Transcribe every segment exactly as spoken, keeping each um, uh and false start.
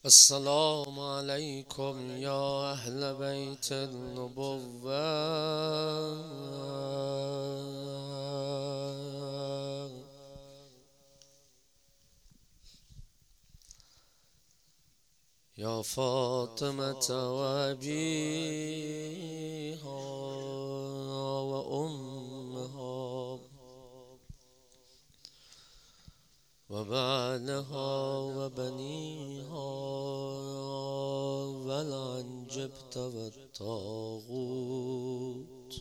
السلام عليكم يا أهل بيت النبوة. يا فاطمة وأبيها وأمها وبعلها وبنيها والعنجبت والطاغوت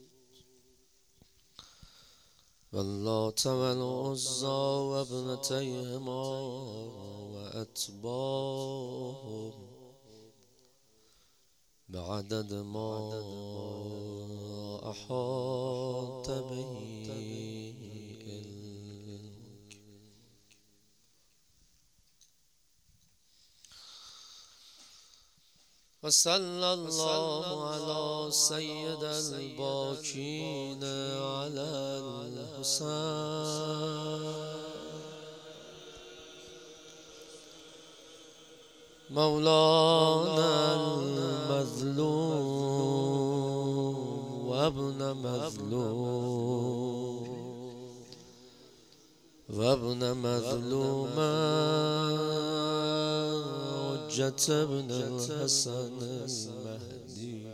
واللات والعزى وابنتيهما وأتباعهم بعدد ما أحاط به علمك. وصلى الله على سيد الباكين على الحسين مولانا المظلوم وابن مظلوم وابن مظلوم حجة ابن الحسن المهدي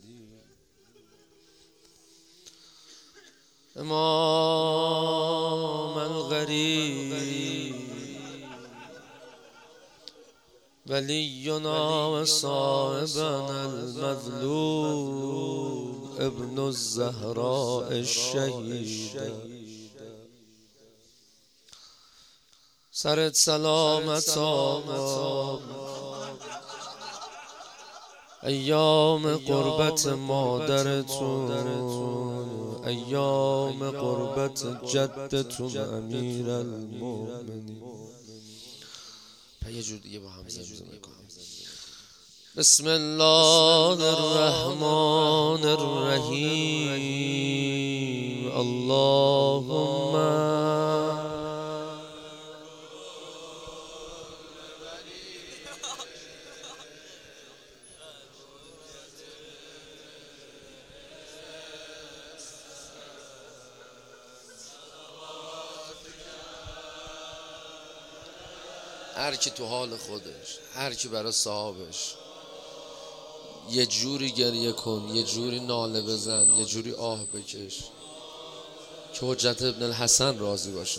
امام الغريب ولينا وصاحبنا المظلوم ابن الزهراء الشهيد. سرت سلامت آقا ایام قربت مادرتون، ایام قربت جدتون امیر المؤمنین. یه جور دیگه با هم زمزمه کنیم. بسم الله الرحمن الرحیم. اللهم هر کی تو حال خودش، هر کی برای صاحبش یه جوری گریه کن، یه جوری ناله بزن، یه جوری آه بکش که حجت ابن الحسن راضی باشه.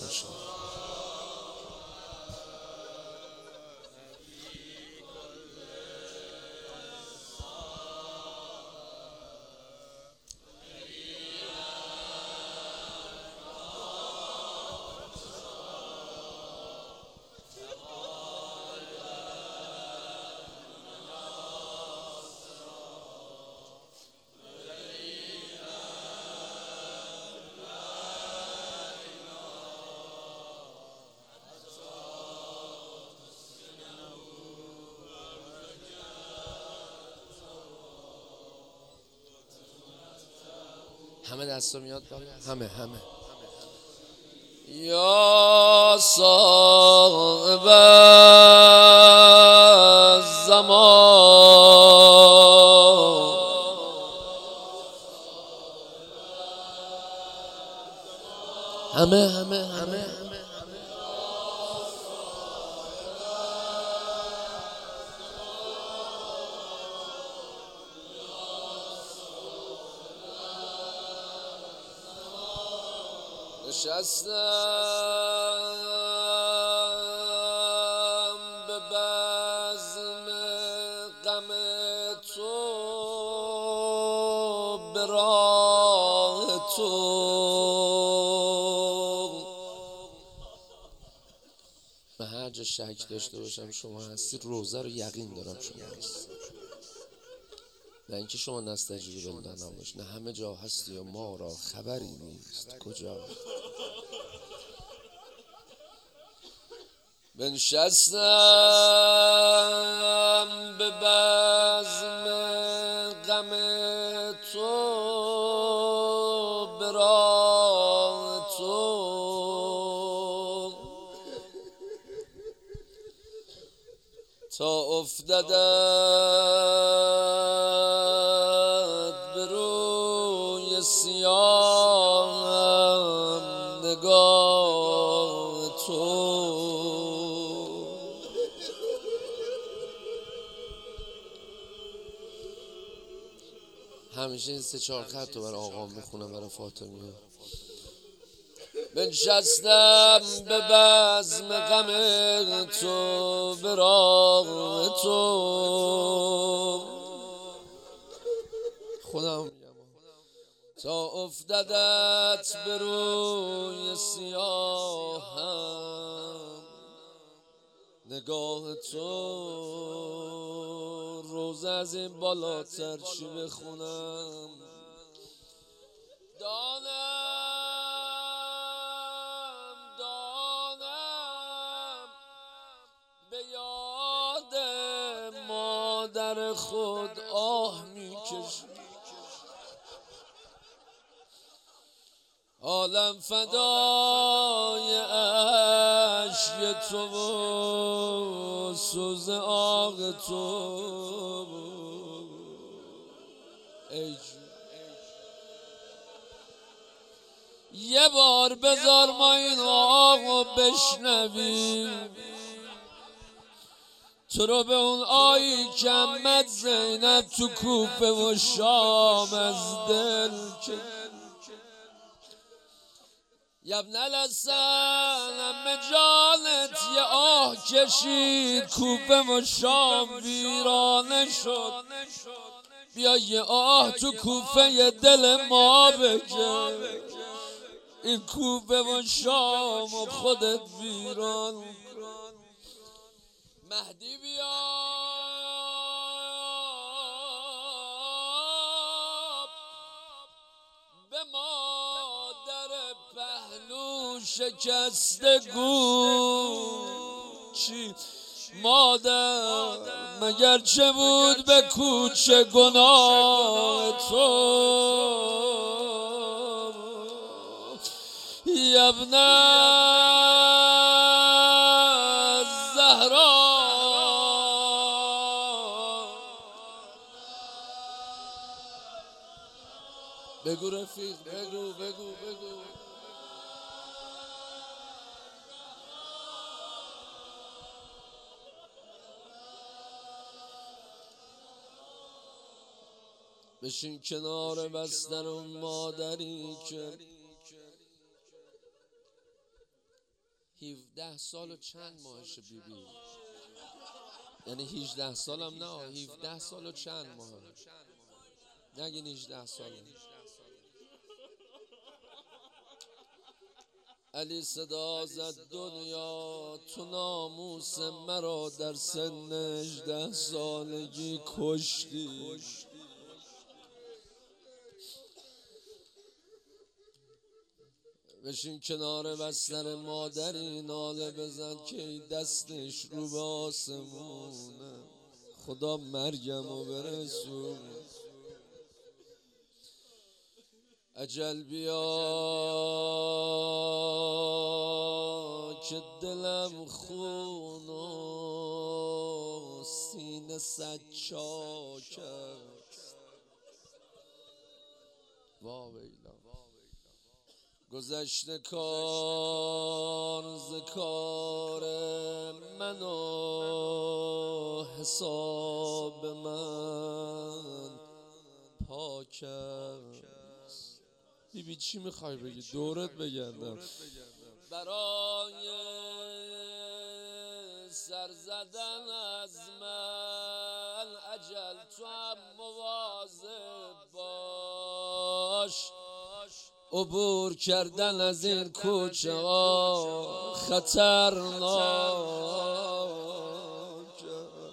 همه دستا میاد بالا، همه همه یا صاحب الزمان همه همه همه نشستم به بزم غم تو، به راه تو به هر جا شک داشته باشم شما هستی، روزه رو یقین دارم شما هستی. نه اینکه شما نستجیب لنا باش، نه همه جا هستی و ما را خبری نیست کجا. بنشستم به بزم غم تو، به راه تو تا افتدت به روی سیاهم نگاه تو، همیشه این سه چهار خط رو برای آقا میخونم برای فاطمیه. بنشستم به بزم غم تو، به راه تو، خودم میگم تا افتدت به روی سیاهم نگاه تو. روز از این بالاتر چی بخونم؟ دانم دانم به یاد مادر خود آه میکشم، عالم فدای اشک تو و سوز آق تو. ای یه بار بذار ما این آقو بشنویم، تو رو به اون آیی که امت زینب تو کوفه و شام از دل که یبن الحسن همه جانت یه آه کشید، کوفه و شام ویرانه شد، بیا یه آه تو کوفه یه دل ما بکش، این کوفه و شام و خودت ویران. مهدی بیا به مادر پهلو شکسته گو، چی مادر مگر چه بود به کوچه گناه تو؟ یبن الزهرا بگو رفیق، بگو بگو بگو. بشین کنار بستر اون مادری که هفده سال و چند ماهشه بی بی، یعنی هجده سالم نه، هفده سال و چند ماه، نگین هجده ساله. علی صدا زد دنیا تو ناموس مرا در سن هجده سالگی کشتی، بشین کنار بستر مادری ناله بزن که دستش رو به آسمونه، خدا مرگم و برسون. اجل بیا که دلم خون و سینه سچاک است. وا ویلا گذشته کار ز کار من و حساب من پاک است. بی بی چی میخوای بگی؟ دورت بگردم برای سر زدن از من، اجل تو هم مواظب باش، عبور کردن از این کوچه ها خطرناک،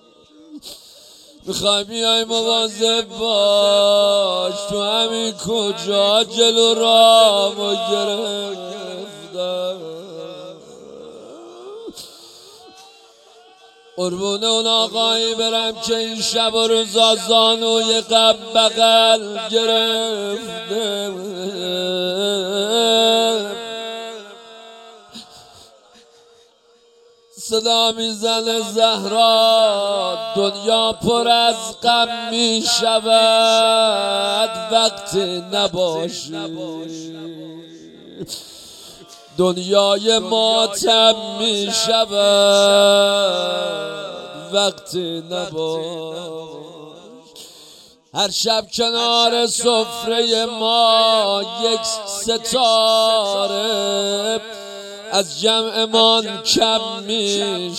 میخوای بیای مواظب باش، تو همین کجا جلو رامو گرفتم، قربون اون آقایی برم که این شب و روزا زانوی قب بغل گرفته، صدا میزنه زهرا دنیا پر از غم می شود وقتی نباشی، دنیای ماتم می شود وقتی نباشی. هر شب کنار سفره ما یک ستاره از جمعمان کم می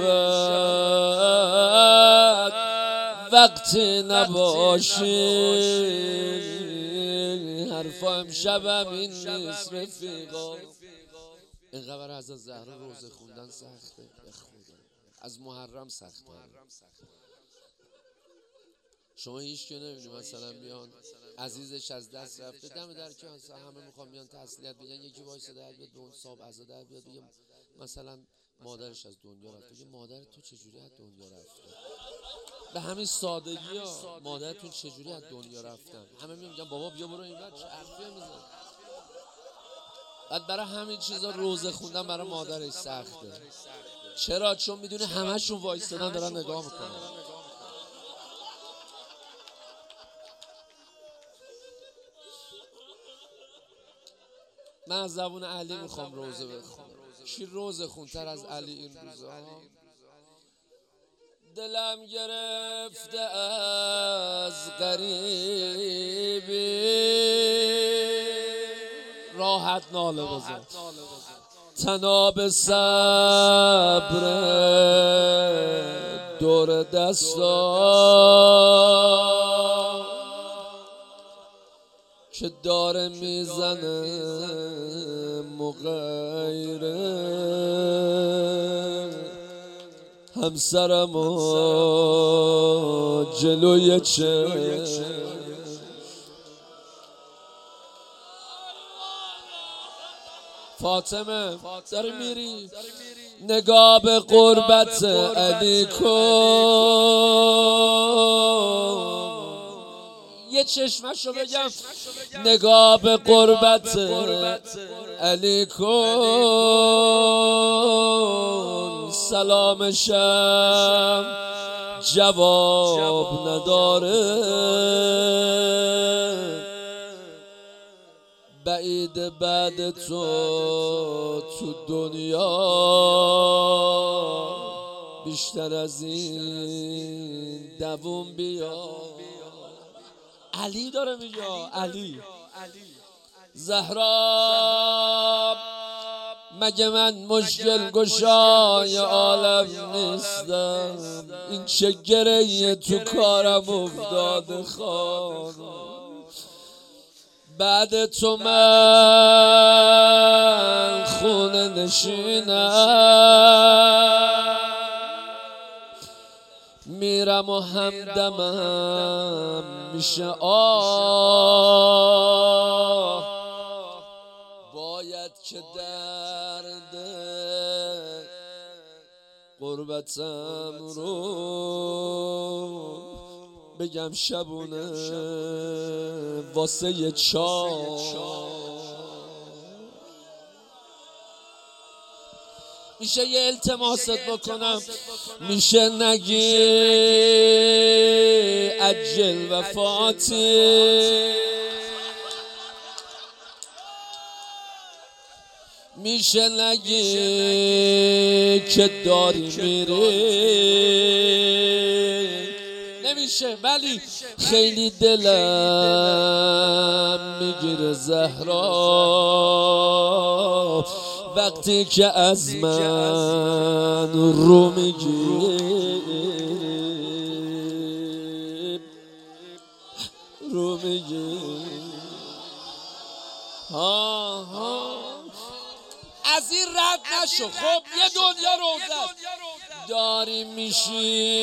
شود وقتی نباشی. حرفا امشبم این نیست رفیقا. اینقدر از زهرا روزه خوندن سخته، از محرم سخته. شما هیچ که نمیدونی مثلا بیان عزیزش از دست رفته دم در که مثلا همه میخوان بیان تسلیت بگن، یکی وایسه در بیاد به اون صاحب عزا در بیاد بگه مثلا مادرش از دنیا رفته، بگه مادر تو چجوری از دنیا رفته؟ به همین سادگی ها مادرتون چجوری از دنیا رفتن؟ همه میگن بابا بیا برو این بر چه حرفی میزنی؟ بعد برای همین چیزا روزه خوندن برای مادرش سخته. چرا؟ چون میدونه همه‌شون وایسادن دارن نگاه میکنن. من از زبون علی میخوام روزه بخونم. کی روزه خونتر از علی این روزا؟ دلم گرفته از غریبی راحت ناله بزن، تناب صبر دور دستا که داره میزنه مغیره همسرمو جلوی چشم. فاطمه داری میری نگاه به قربت علی کن، یه چشمشو بگم نگاه به قربت علی کن، سلامشم جواب نداره، بعید بعد تو تو دنیا بیشتر از این دووم بیا. علی داره میگه علی زهرا مگه من مشکل گشای عالم نیستم؟ این چه گریه تو کارم افتاده خانم، بعد تو من خونه نشینم، میرم و همدمم میشه آه، باید که درد قربتم رو بگم شبونه واسه یه چا. میشه یه التماست بکنم؟ میشه نگی عجل وفاتی؟ میشه نگی که داری میری؟ نمیشه، ولی خیلی دلم میگیره زهرا وقتی که از من رو میگیری، رو میگیری. ها ها از این رد نشو. خب یه دنیا روزه داری میشی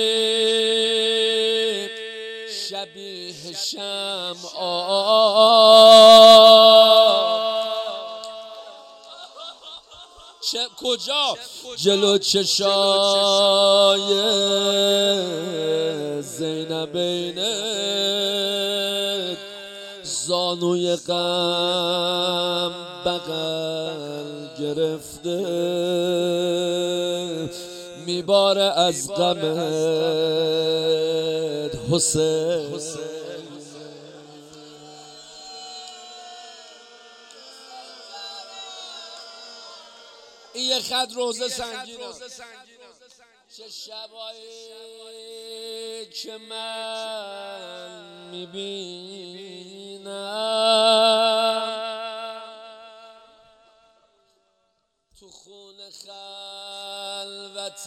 شبیه شمع، چه کجا؟ جلو چشای زینبینت زانوی غم بغل گرفته، میباره از غمت حسین. این یه خط روزه سنگینم، چه شبایی که من میبینم تو خونه خلوت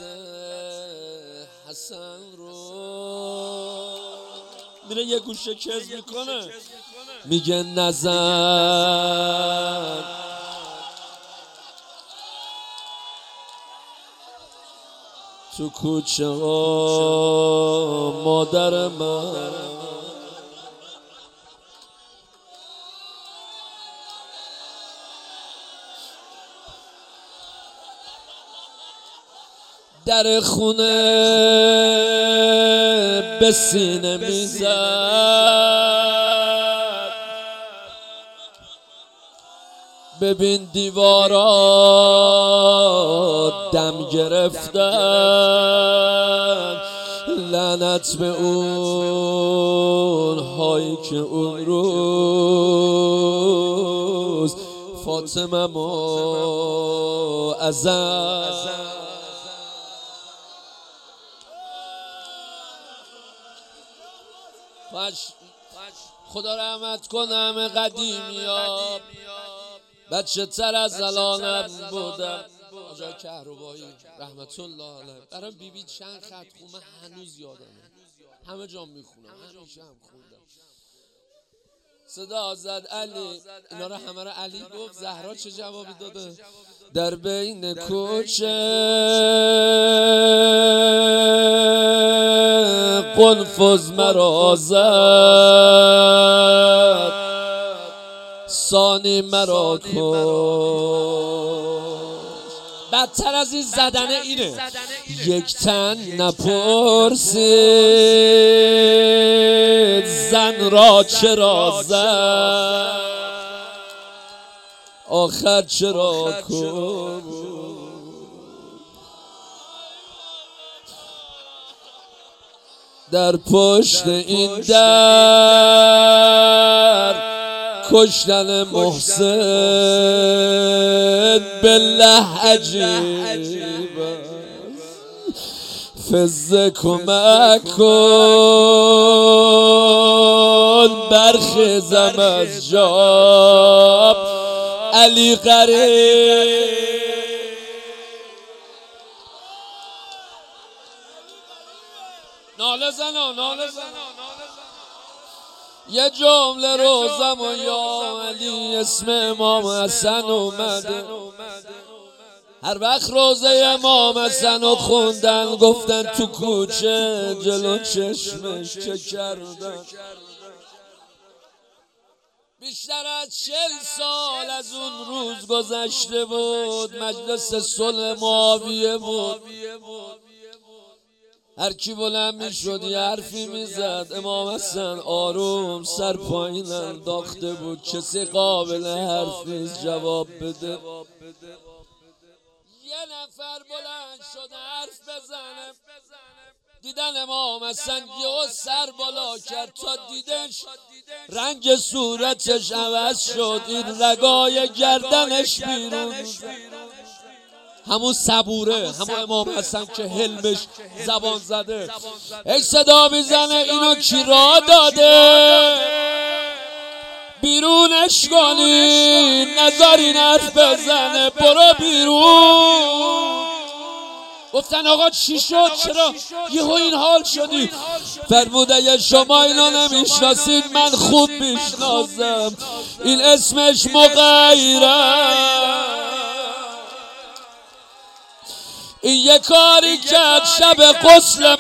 حسن رو، میره یه گوشه کز میکنه میگه نزن تو کوچه ها مادر من. در خونه به سینه میزد، ببین دیوارا دم گرفتن، لعنت به اون هایی که اون روز فاطمه مو ازن. خدا رحمت کنه همه قدیمی ها، بچه تر از الانم بودم. آجا کهربایی رحمت الله علیه برام بی بی چند خط خون من هنوز یادمه، همه جا میخونم، همیشه هم خوندم. صدا زد علی، اینا رو همه رو علی گفت. زهرا چه جوابی داده؟ در بین کوچه قنفذ مرا زد، ثانی مرا کن. بدتر از این زدن اینه یک تن نپرسید زن را چرا زد، آخر چرا کن. در پشت این در کشتن محسن بالله عجیب، فزه کمک کن برخیزم از جاب علی غریب. ناله زنا ناله زنا یه جمله روزم و یا علی اسم امام حسن اومده. هر وقت روزه امام حسن رو خوندن گفتن تو کوچه جلو چشمش چه کردن. بیشتر از چل سال از اون روز گذشته بود، مجلس صلح معاویه بود. هر کی بلند می شد یه حرفی می زد، امام حسن آروم سر پایین انداخته بود، کسی قابل حرف نیست جواب بده. یه نفر بلند شد حرف بزنه، دیدن امام حسن یهو سر بالا کرد تا دیدش رنگ صورتش عوض شد، این رگای گردنش بیرون، همون صبوره، همون امام حسن که حلمش زبان زده. ای صدا میزنه اینو کی را داده بیرونش کنی، نذارین حرف بزنه، برو بیرون. گفتن آقا چی شد؟ چرا یهو این حال شدی؟ فرمود اگه شما اینو نمیشناسید من خوب میشناسم، این اسمش مغیره. این یه کاری کرد شب غسل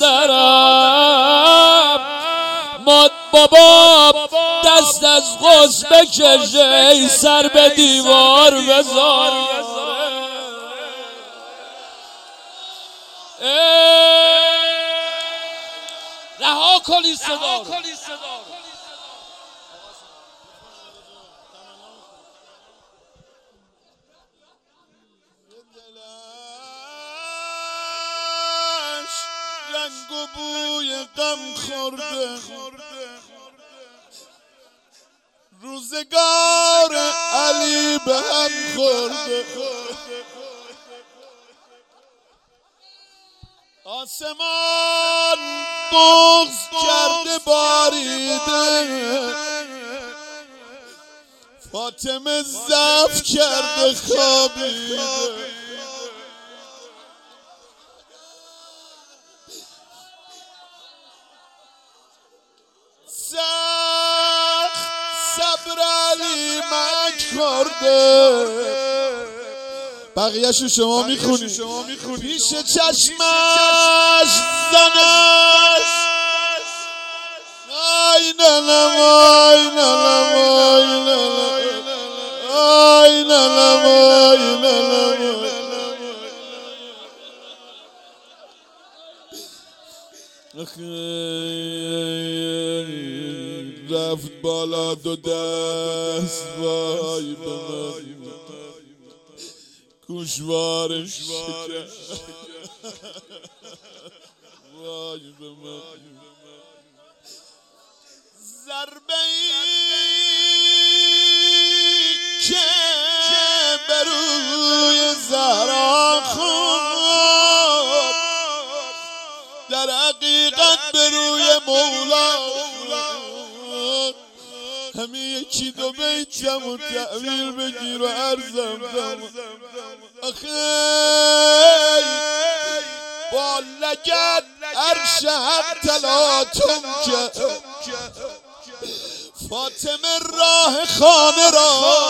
مادرم، ماد بابا دست از غسل بکشه ای سر به دیوار بذار. رها کنی صدا رو. رنگ و بوی غم خورده، روزگار علی به هم خورده. آسمان بغض کرده باریده، فاطمه ضعف کرده خوابیده. سخت صبر علی مک خورده، بقیه‌شو شما میخونی. پیش چشمش زنش آی ننم آی ننم آی ننم آی ننم آی ننم. رفت بالا دو دست وای به من، گوشوارش شکست وای به من. ضربه ای که بر روی زهرا خورد، در حقیقت به روی مولا خورد. همین یکی دو بیتم و تعبیر بگیر و عرضم دم. آخی با لگد عرش حق تلاطم کرد، فاطمه راه خانه را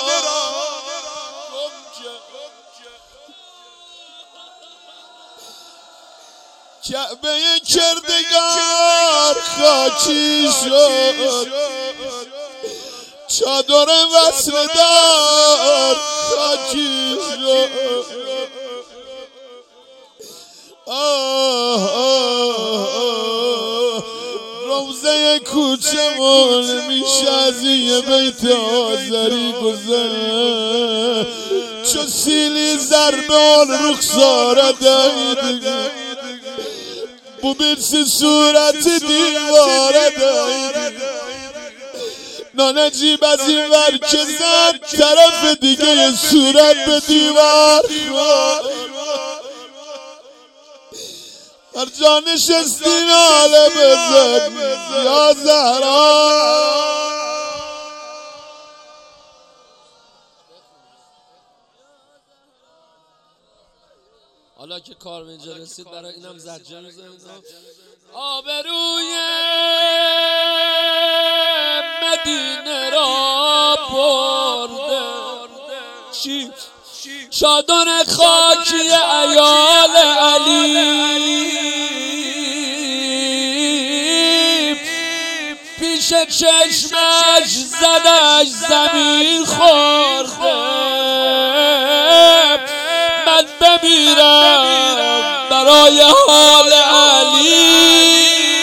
کعبه کردگار خاکی شد، چادر وصل دار خاکی شد. آه آه روزه کوچه مول میشه از یه بیت آذری گذره، چو سیلی ضربان رخساره دایده، بو برسی صورت دیواره دایده. نانجیب از این ور که زد طرف دیگه صورت به دیوار هر جا نشستی ناله بزن یا زهرا. حالا که کار به اینجا رسید برای اینم زجه میزنید. آبروی مدینه را برده، چی؟ چادر خاکی عیال علی، پیش چشمش زدش زمین خورده. من بمیرم برای حال علی.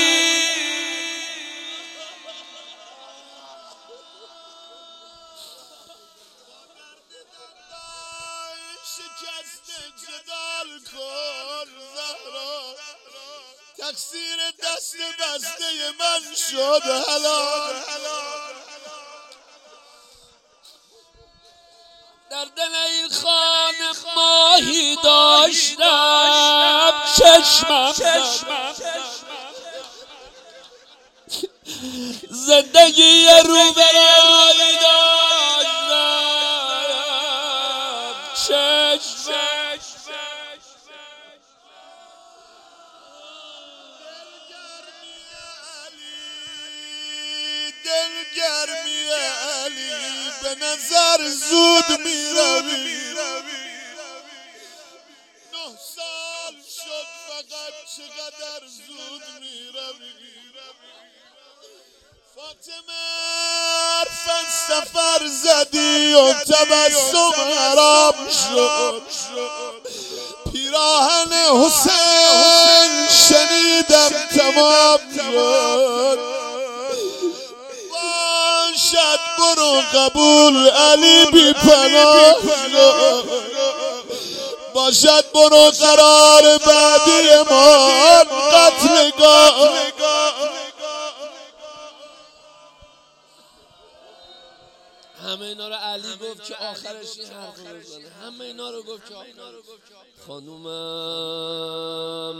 شکست جدال کن زهرا، تقصیر دست بسته من شد حلال. در دل این خانه ماهی داشتم، چشمم زندگی رو برای داشتم، چشمم دلگرمی علی به نظر زود میروی. نه سال شد فقط چقدر زود میروی. فاطمه عرفان سفر زدی و تبسم حرام شد، پیراهن حسین شنیدم تمام شد. باشد برو قبول علی بی پناه شد، باشد برو قرار بعدی ما قتلگاه. همه اینا رو علی گفت که آخرش این حرف رو بزنه. همه اینا رو گفت که خانومم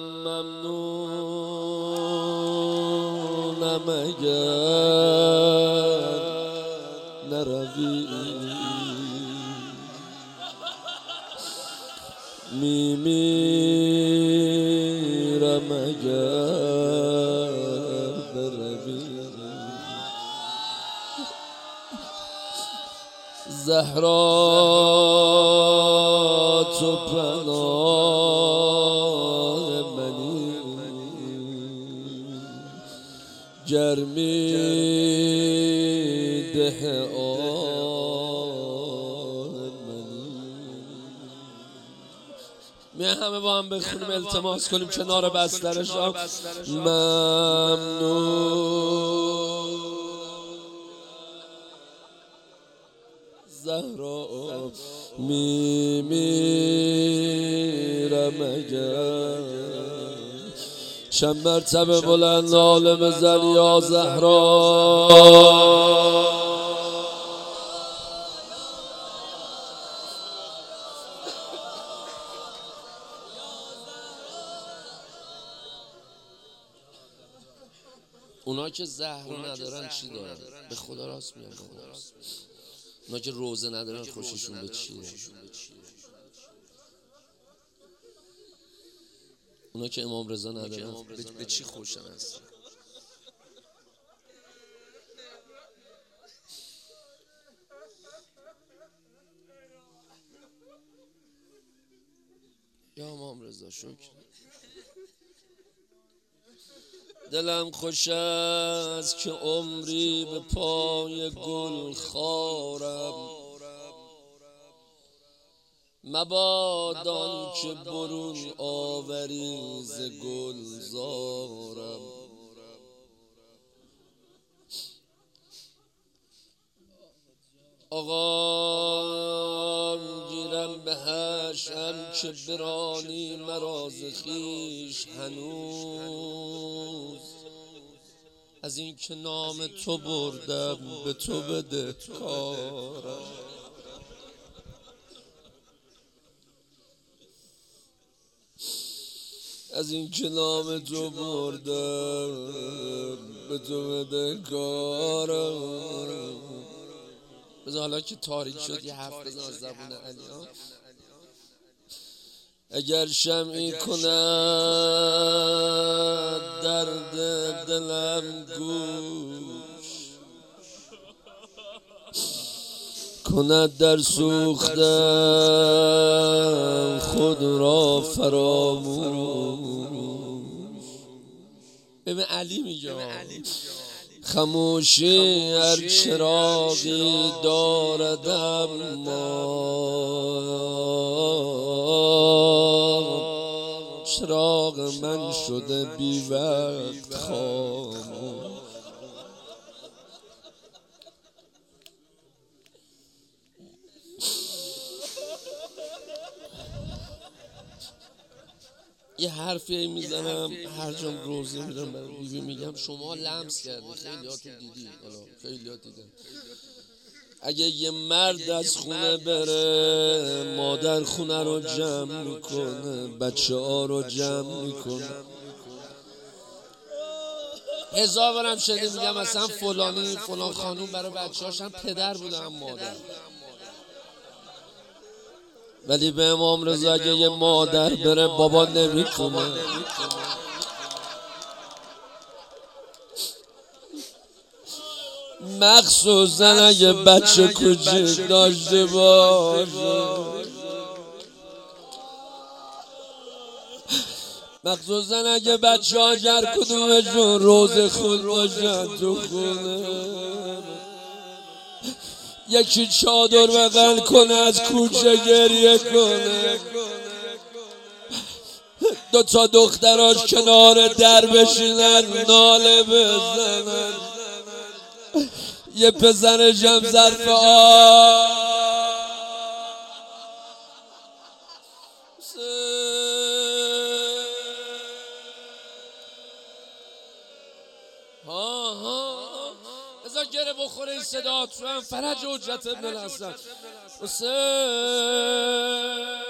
ممنونم اگر نروی، میمیرم اگر بروی. زهرا تو پناه منی، گرمی ده آه منی. میان همه با هم بخونیم التماس کنیم کنار بسترش. ممنون زهرا میمیرم اگر. چند مرتبه بلند ناله بزن یا زهرا. اونا که زهر ندارن چی دارن؟ به خدا راست میگم. اونا که روزه ندارن خوششون به چیه؟ اونا که امام رضا ندارن به چی خوشن هستن؟ یا امام رضا شکر. دلم خوش است که عمری به پای گل خارم، مبادان که برون آوری ز گلزارم. آقا گیرم به هشم که برانی مرا ز خویش هنوز، از این که نام تو بردم به تو بده کارم. از این که نام تو بردم به تو بده کارم. بذار حالا که تاریک شد یه حرف بزن از زبون علی. اگر شمعی کند درد دلم گوش، کند در سوختن خود را فراموش. ببین علی میگه خموشی هر چراغی دارد اما چراغ من شده بی وقت خاموش. یه حرفی میزنم هر جا روزه میرم برای بیبی میگم شما لمس کردی، خیلی هاتون دیدی، خیلی ها دیدن. اگه یه مرد از خونه بره مادر خونه رو جمع میکنه، بچه ها رو جمع میکنه. هزار بارم شده میگم مثلا فلانی فلان خانوم برای بچه هاشم پدر بوده هم مادر، ولی به امام رضا اگه یه مادر بره بابا نمیتونه. مخصوصا اگه بچه کوچک داشته باشه، مخصوصا اگه بچه ها هر کدومشون روز خود باشن تو خونه، یکی چادر بغل کنه از کوچه گریه کنه، دو تا دختراش کنار در بشینن ناله بزنن، یه پسرش هم ظرف آب ها ها بذار گره بخوره این صدا تو هم فرج حجت ابن الحسن حسین